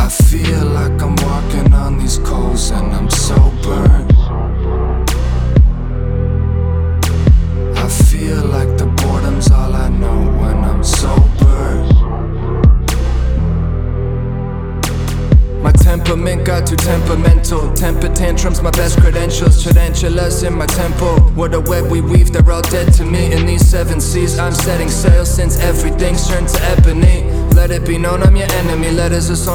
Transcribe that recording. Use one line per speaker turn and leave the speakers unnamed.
I feel like I'm walking on these coals and I'm so burned. I feel like the boredom's all I know when I'm sober. My temperament got too temperamental. Temper tantrums, my best credentials. Tarantulas in my tempo. What a web we weave, they're all dead to me. In these 7 seas, I'm setting sail since everything's turned to ebony. Let it be known I'm your enemy. Letters are so